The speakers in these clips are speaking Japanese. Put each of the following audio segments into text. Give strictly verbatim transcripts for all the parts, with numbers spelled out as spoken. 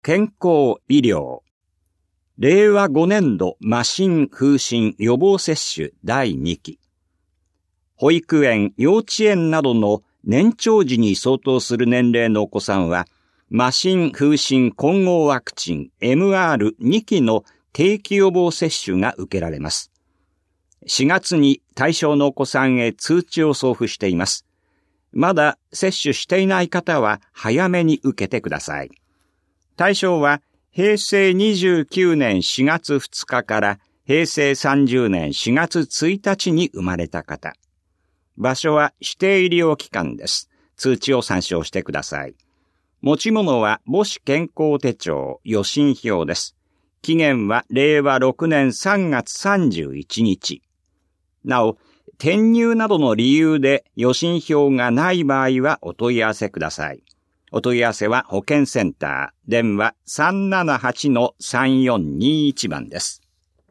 健康医療。れいわごねんど麻疹風疹予防接種だいにき。保育園、幼稚園などの年長児に相当する年齢のお子さんは、麻疹風疹混合ワクチン エムアールに 期の定期予防接種が受けられます。しがつに対象のお子さんへ通知を送付しています。まだ接種していない方は早めに受けてください。対象はへいせいにじゅうきゅうねんしがつふつかからへいせいさんじゅうねんしがつついたちに生まれた方。場所は指定医療機関です。通知を参照してください。持ち物は母子健康手帳、予診票です。期限はれいわろくねんさんがつさんじゅういちにち。なお、転入などの理由で予診票がない場合はお問い合わせください。お問い合わせは保健センター、電話 さんななはちのさんよんにいち 番です。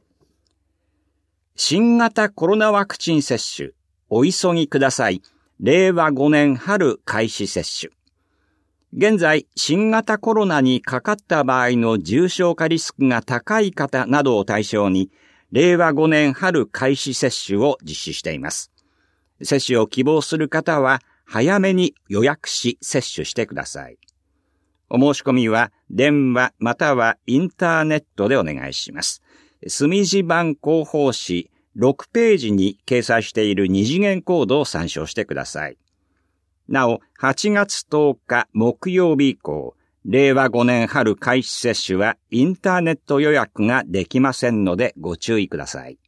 新型コロナワクチン接種、お急ぎください。れいわごねん春開始接種。現在、新型コロナにかかった場合の重症化リスクが高い方などを対象に、れいわごねん春開始接種を実施しています。接種を希望する方は、早めに予約し接種してください。お申し込みは、電話またはインターネットでお願いします。墨字版広報誌ろくページに掲載している二次元コードを参照してください。なお、はちがつとおか木曜日以降、れいわごねん春開始接種はインターネット予約ができませんのでご注意ください。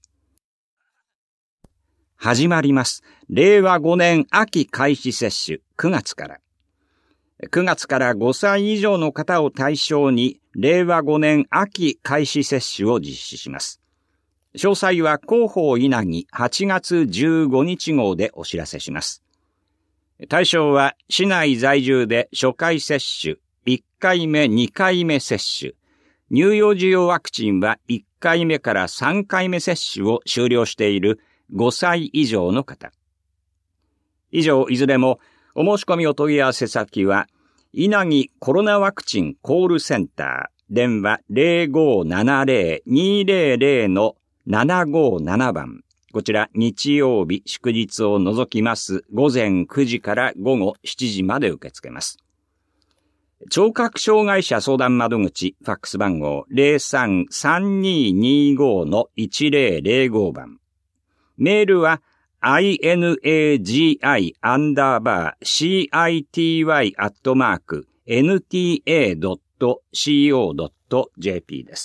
始まります。れいわごねん秋開始接種くがつから。くがつからごさい以上の方を対象にれいわごねん秋開始接種を実施します。詳細は広報稲城はちがつじゅうごにち号でお知らせします。対象は市内在住で初回接種、いっかいめ、にかいめ接種、乳幼児用ワクチンはいっかいめからさんかいめ接種を終了しているごさい以上の方。以上、いずれもお申し込みお問い合わせ先は、稲城コロナワクチンコールセンター、電話 ぜろごななぜろ にぜろぜろ のななごなな 番。こちら日曜日祝日を除きますごぜんくじからごごしちじまで受け付けます。聴覚障害者相談窓口ファックス番号 ぜろさんさんににごのいちぜろぜろご 番。メールは inagi アンダーバー city アットマーク エヌティーエー ドット シーオー ドット ジェーピー です。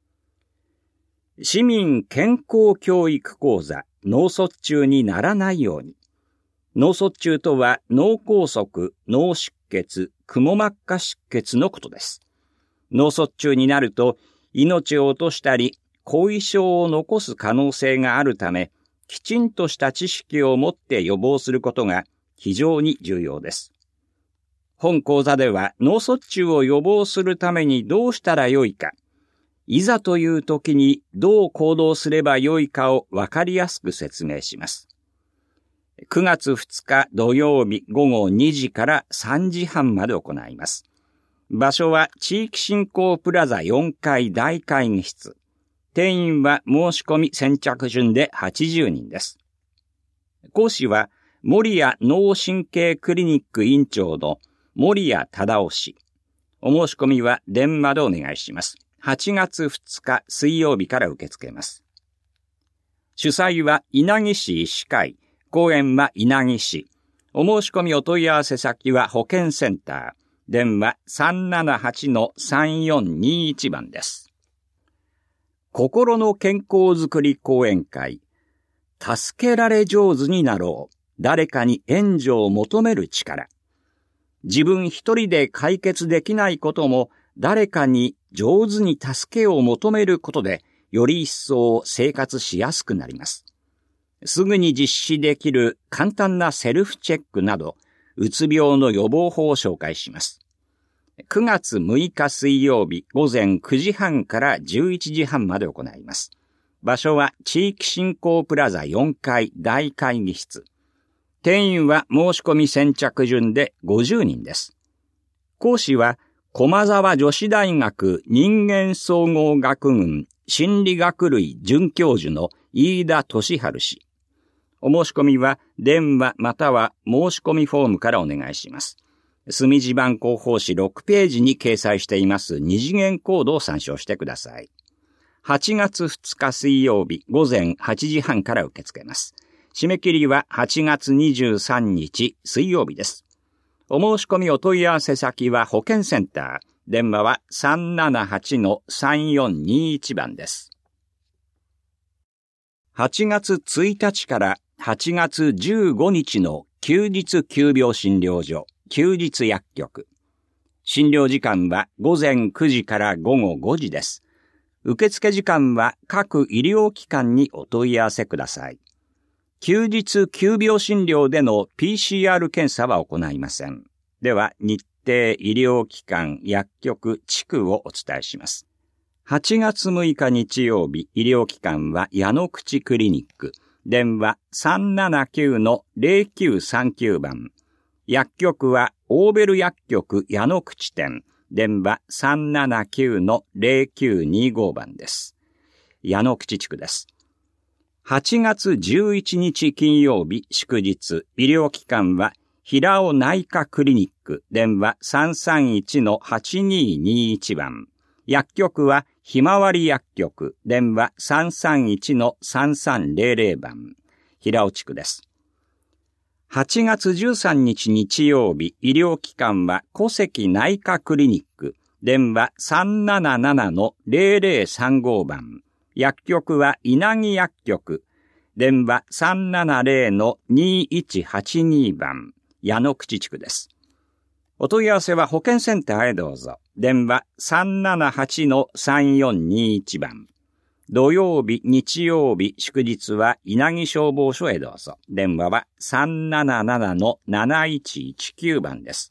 市民健康教育講座、脳卒中にならないように。脳卒中とは脳梗塞、脳出血、くも膜下出血のことです。脳卒中になると命を落としたり後遺症を残す可能性があるため、きちんとした知識を持って予防することが非常に重要です。本講座では脳卒中を予防するためにどうしたらよいか、いざという時にどう行動すればよいかをわかりやすく説明します。くがつふつか土曜日ごごにじからさんじはんまで行います。場所は地域振興プラザよんかい大会議室。定員は申し込み先着順ではちじゅうにんです。講師は守谷脳神経クリニック院長の守谷忠夫氏。お申し込みは電話でお願いします。はちがつふつか水曜日から受け付けます。主催は稲城市医師会、講演は稲城市。お申し込みお問い合わせ先は保健センター、電話 さんななはちのさんよんにいち 番です。心の健康づくり講演会、助けられ上手になろう。誰かに援助を求める力。自分一人で解決できないことも、誰かに上手に助けを求めることで、より一層生活しやすくなります。すぐに実施できる簡単なセルフチェックなど、うつ病の予防法を紹介します。くがつむいか水曜日ごぜんくじはんからじゅういちじはんまで行います。場所は地域振興プラザよんかい大会議室。定員は申し込み先着順でごじゅうにんです。講師は駒沢女子大学人間総合学群心理学類准教授の飯田俊治氏。お申し込みは電話または申し込みフォームからお願いします。墨地番広報誌ろくページに掲載しています二次元コードを参照してください。はちがつふつか水曜日午前はちじはんから受け付けます。締め切りははちがつにじゅうさんにち水曜日です。お申し込みお問い合わせ先は保健センター。電話は さんななはちのさんよんにいち 番です。はちがつついたちからはちがつじゅうごにちの休日急病診療所、休日薬局。診療時間はごぜんくじからごごごじです。受付時間は各医療機関にお問い合わせください。休日急病診療での ピーシーアール 検査は行いません。では、日程、医療機関、薬局、地区をお伝えします。はちがつむいか日曜日、医療機関は矢野口クリニック。電話 さんななきゅうのぜろきゅうさんきゅう 番。薬局はオーベル薬局矢野口店。電話 さんななきゅうのぜろきゅうにご 番です。矢野口地区です。はちがつじゅういちにち金曜日祝日、医療機関は平尾内科クリニック、電話 さんさんいちのはちににいち 番。薬局はひまわり薬局、電話 さんさんいちのさんさんぜろぜろ 番。平尾地区です。はちがつじゅうさんにち日曜日、医療機関は小関内科クリニック、電話 さんなななのぜろぜろさんご 番。薬局は稲城薬局、電話 さんななぜろのにいちはちに 番。矢野口地区です。お問い合わせは保健センターへどうぞ。電話 さんななはちのさんよんにいち 番。土曜日、日曜日、祝日は稲城消防署へどうぞ。電話は さんななななのなないちいちきゅう 番です。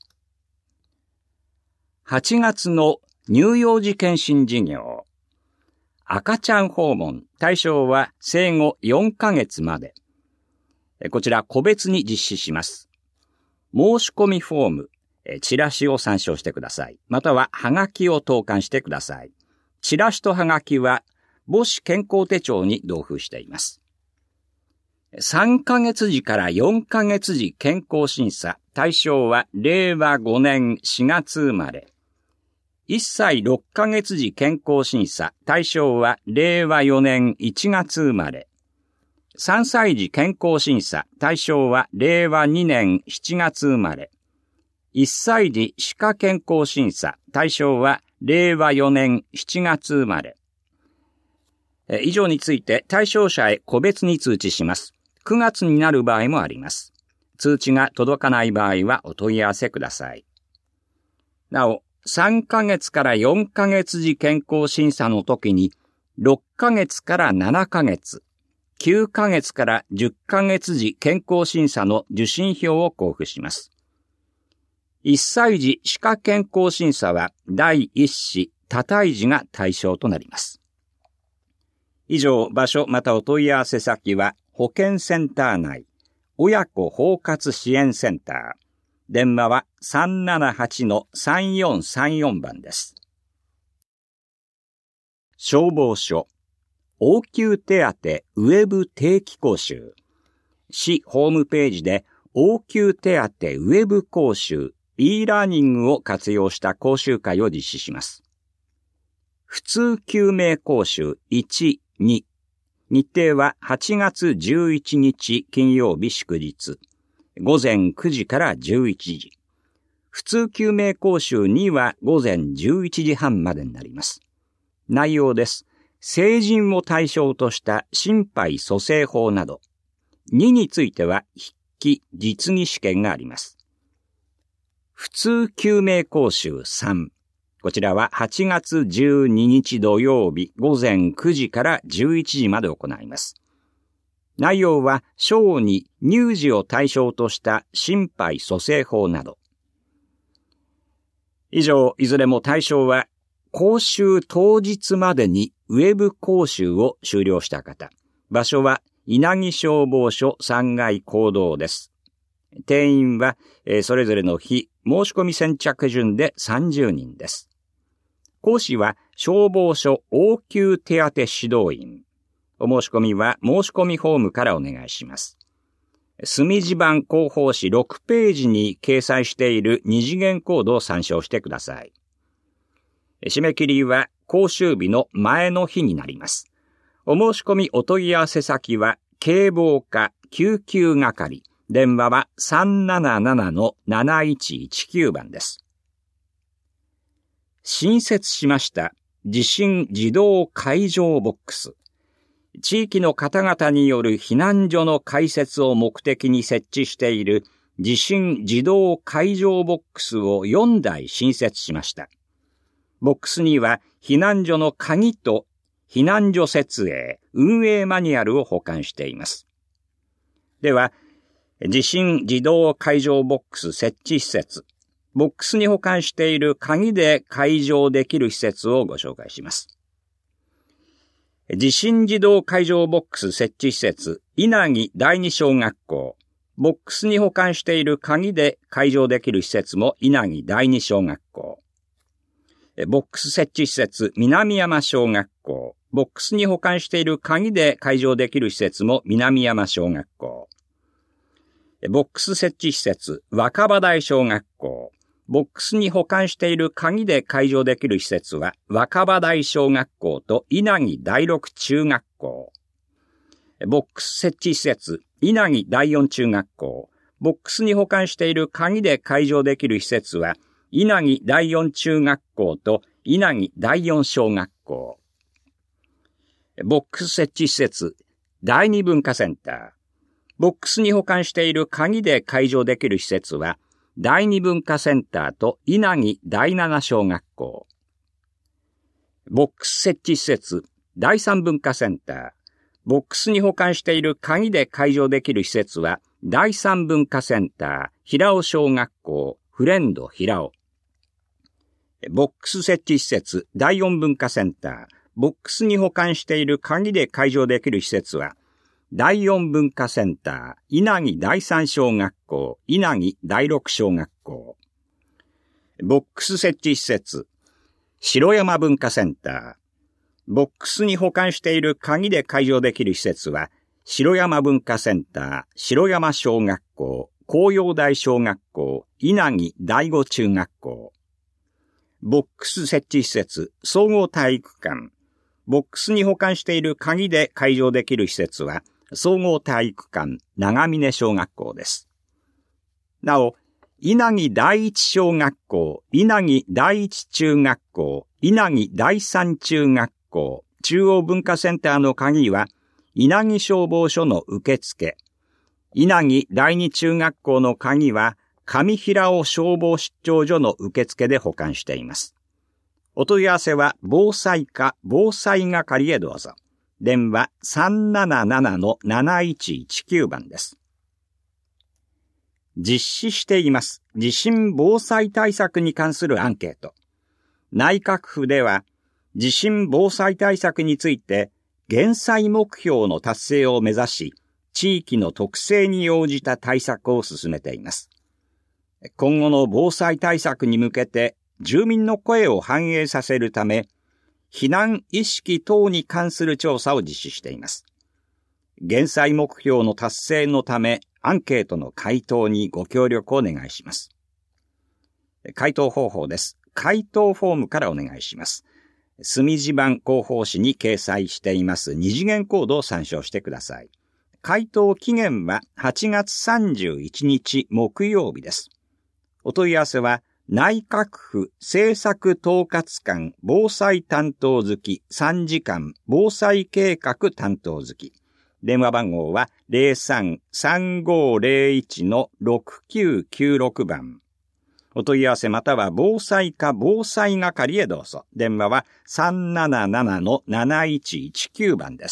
はちがつの乳幼児健診事業。赤ちゃん訪問、対象は生後よんかげつまで。こちら個別に実施します。申し込みフォーム、チラシを参照してください。またはハガキを投函してください。チラシとハガキは母子健康手帳に同封しています。さんかげつじからよんかげつじ健康審査、対象はれいわごねんしがつ生まれ。いっさいろっかげつじ健康審査、対象はれいわよねんいちがつ生まれ。さんさいじ健康審査、対象はれいわにねんしちがつ生まれ。いっさいじ歯科健康審査、対象はれいわよねんしちがつ生まれ。以上について対象者へ個別に通知します。くがつになる場合もあります。通知が届かない場合はお問い合わせください。なお、さんかげつからよんかげつじ健康審査の時にろっかげつからななかげつ、きゅうかげつからじゅっかげつじ健康審査の受診票を交付します。いっさいじ歯科健康審査はだいいっ子多胎児が対象となります。以上、場所またお問い合わせ先は保健センター内、親子包括支援センター。電話は さんななはちのさんよんさんよん 番です。消防署、応急手当ウェブ定期講習。市ホームページで応急手当ウェブ講習 e ラーニングを活用した講習会を実施します。普通救命講習いち、に。日程ははちがつじゅういちにち金曜日祝日。ごぜんくじからじゅういちじ。普通救命講習にはごぜんじゅういちじはんまでになります。内容です。成人を対象とした心肺蘇生法など。にについては筆記実技試験があります。普通救命講習さん。こちらははちがつじゅうににち土曜日ごぜんくじからじゅういちじまで行います。内容は小児、乳児を対象とした心肺蘇生法など。以上、いずれも対象は講習当日までにウェブ講習を終了した方。場所は稲城消防署さんがい講堂です。 定員は、えー、それぞれの日、申し込み先着順でさんじゅうにんです。講師は消防署応急手当指導員。お申し込みは申し込みフォームからお願いします。墨字版広報誌ろくページに掲載している二次元コードを参照してください。締め切りは講習日の前の日になります。お申し込みお問い合わせ先は警防課救急係。電話は さんななななのなないちいちきゅう 番です。新設しました地震自動解錠ボックス。地域の方々による避難所の開設を目的に設置している地震自動解錠ボックスをよんだい新設しました。ボックスには避難所の鍵と避難所設営、運営マニュアルを保管しています。では、地震自動解錠ボックス設置施設、ボックスに保管している鍵で解錠できる施設をご紹介します。地震自動解錠ボックス設置施設、稲城第二小学校。ボックスに保管している鍵で解錠できる施設も稲城第二小学校。ボックス設置施設、南山小学校。ボックスに保管している鍵で解錠できる施設も南山小学校。ボックス設置施設、若葉台小学校。ボックスに保管している鍵で解錠できる施設は、若葉台小学校と稲城第六中学校。ボックス設置施設、稲城第四中学校。ボックスに保管している鍵で解錠できる施設は、稲城第四中学校と稲城第四小学校。ボックス設置施設、第二文化センター。ボックスに保管している鍵で解錠できる施設は、第二文化センターと稲城第七小学校。ボックス設置施設、第三文化センター。ボックスに保管している鍵で解錠できる施設は、第三文化センター、平尾小学校、フレンド平尾。ボックス設置施設、第四文化センター。ボックスに保管している鍵で解錠できる施設は、第四文化センター、稲城第三小学校、稲城第六小学校。ボックス設置施設、城山文化センター。ボックスに保管している鍵で解錠できる施設は、城山文化センター、城山小学校、紅葉台小学校、稲城第五中学校。ボックス設置施設、総合体育館。ボックスに保管している鍵で解錠できる施設は、総合体育館、長峰小学校です。なお、稲城第一小学校、稲城第一中学校、稲城第三中学校、中央文化センターの鍵は、稲城消防署の受付。稲城第二中学校の鍵は、上平尾消防出張所の受付で保管しています。お問い合わせは、防災課防災係へどうぞ。電話 さんななななのなないちいちきゅう 番です。実施しています地震防災対策に関するアンケート。内閣府では地震防災対策について減災目標の達成を目指し、地域の特性に応じた対策を進めています。今後の防災対策に向けて住民の声を反映させるため、避難意識等に関する調査を実施しています。減災目標の達成のため、アンケートの回答にご協力をお願いします。回答方法です。回答フォームからお願いします。墨字版広報誌に掲載しています二次元コードを参照してください。回答期限ははちがつさんじゅういちにち木曜日です。お問い合わせは、内閣府政策統括官防災担当月さんじかん防災計画担当月。電話番号は ゼロさん さんごーゼロいち のろくきゅうきゅうろく 番。お問い合わせまたは防災課防災係へどうぞ。電話は さんななななのなないちいちきゅう 番です。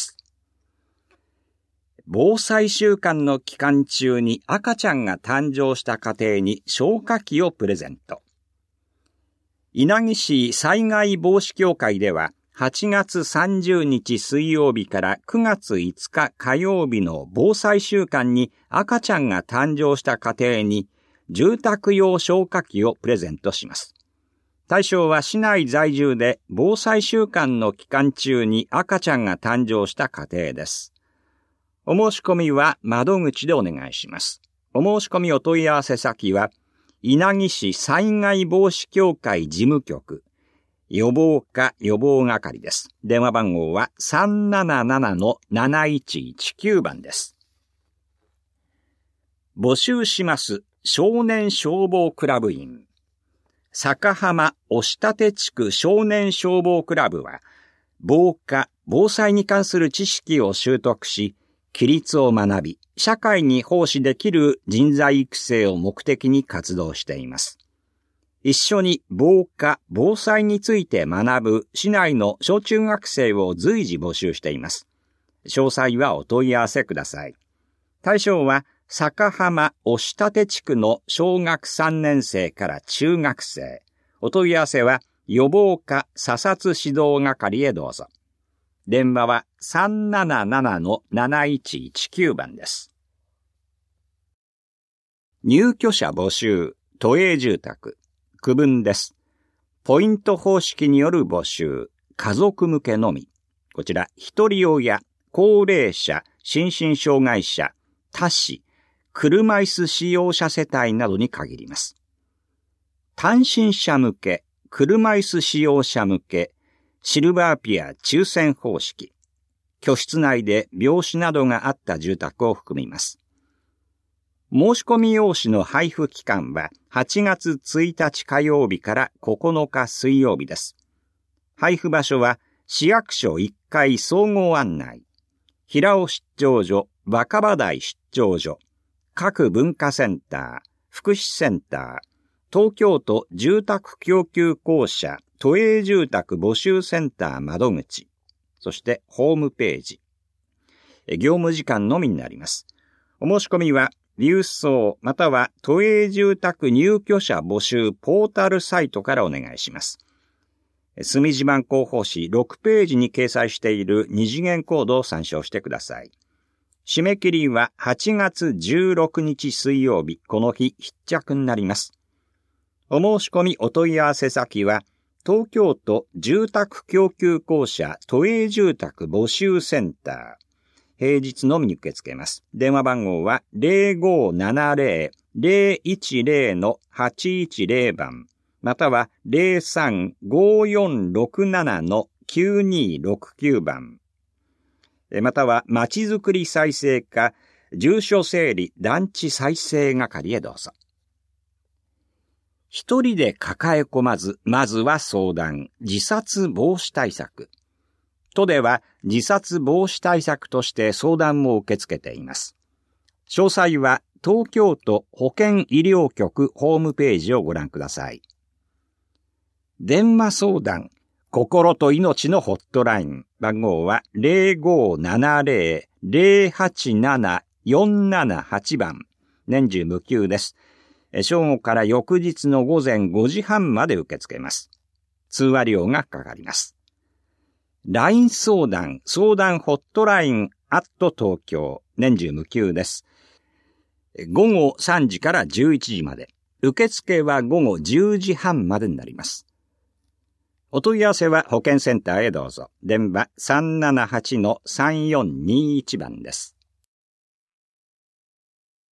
防災週間の期間中に赤ちゃんが誕生した家庭に消火器をプレゼント。稲城市災害防止協会では、 はちがつさんじゅうにち水曜日からくがついつか火曜日の防災週間に赤ちゃんが誕生した家庭に住宅用消火器をプレゼントします。対象は市内在住で防災週間の期間中に赤ちゃんが誕生した家庭です。お申し込みは窓口でお願いします。お申し込みお問い合わせ先は稲城市災害防止協会事務局予防課予防係です。電話番号は さんななななのなないちいちきゅう 番です。募集します少年消防クラブ員。坂浜押立地区少年消防クラブは、防火・防災に関する知識を習得し、規律を学び、社会に奉仕できる人材育成を目的に活動しています。一緒に防火・防災について学ぶ市内の小中学生を随時募集しています。詳細はお問い合わせください。対象は、坂浜押立地区の小学さんねん生から中学生。お問い合わせは予防課査察指導係へどうぞ。電話は さんななななのなないちいちきゅう 番です。入居者募集、都営住宅。区分です。ポイント方式による募集、家族向けのみ。こちら、一人親、高齢者、心身障害者、多子、車椅子使用者世帯などに限ります。単身者向け、車椅子使用者向け、シルバーピア抽選方式。居室内で病死などがあった住宅を含みます。申し込み用紙の配布期間ははちがつついたち火曜日からここのか水曜日です。配布場所は市役所いっかい総合案内、平尾出張所、若葉台出張所、各文化センター、福祉センター、東京都住宅供給公社、都営住宅募集センター窓口、そしてホームページ。業務時間のみになります。お申し込みは、郵送または都営住宅入居者募集ポータルサイトからお願いします。住地版広報誌ろくページに掲載している二次元コードを参照してください。締め切りははちがつじゅうろくにち水曜日、この日必着になります。お申し込みお問い合わせ先は、東京都住宅供給公社都営住宅募集センター。平日のみに受け付けます。電話番号は ゼロごななゼロ ゼロいちゼロ のはちいちゼロ 番、または ゼロさんごよんろくなな のきゅうにろくきゅう 番。または、まちづくり再生課、住所整理団地再生係へどうぞ。一人で抱え込まず、まずは相談、自殺防止対策。都では自殺防止対策として相談も受け付けています。詳細は東京都保健医療局ホームページをご覧ください。電話相談、心と命のホットライン。番号は ゼロごななゼロ ゼロはちなな よんななはち 番。年中無休です。正午から翌日の午前ごじはんまで受け付けます。通話料がかかります。ライン 相談、相談ホットラインアット東京。年中無休です。午後さんじからじゅういちじまで。受付は午後じゅうじはんまでになります。お問い合わせは保健センターへどうぞ。電話 さんななはちのさんよんにいち 番です。